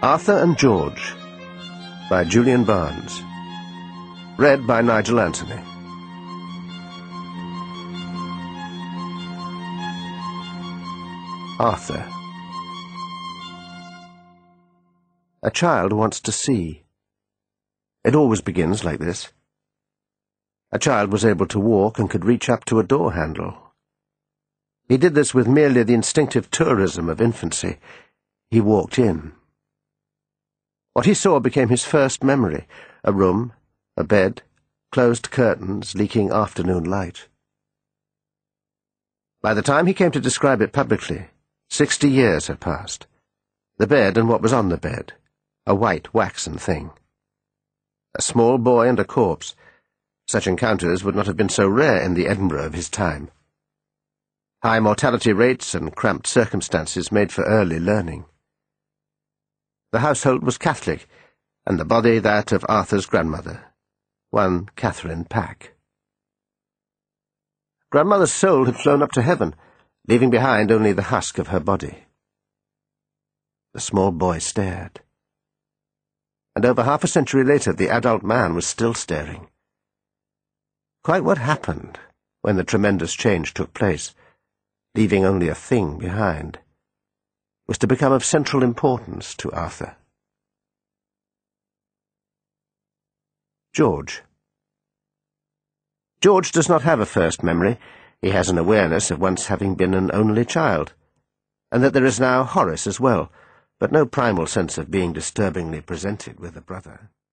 Arthur and George by Julian Barnes. Read by Nigel Anthony. Arthur. A child wants to see. It always begins like this. A child was able to walk and could reach up to a door handle. He did this with merely the instinctive tourism of infancy. He walked in. What he saw became his first memory: a room, a bed, closed curtains, leaking afternoon light. By the time he came to describe it publicly, 60 years had passed. The bed and what was on the bed, a white waxen thing. A small boy and a corpse. Such encounters would not have been so rare in the Edinburgh of his time. High mortality rates and cramped circumstances made for early learning. The household was Catholic, and the body that of Arthur's grandmother, one Catherine Pack. Grandmother's soul had flown up to heaven, leaving behind only the husk of her body. The small boy stared. And over half a century later, the adult man was still staring. Quite what happened when the tremendous change took place, leaving only a thing behind, was to become of central importance to Arthur. George. George does not have a first memory. He has an awareness of once having been an only child, and that there is now Horace as well, but no primal sense of being disturbingly presented with a brother.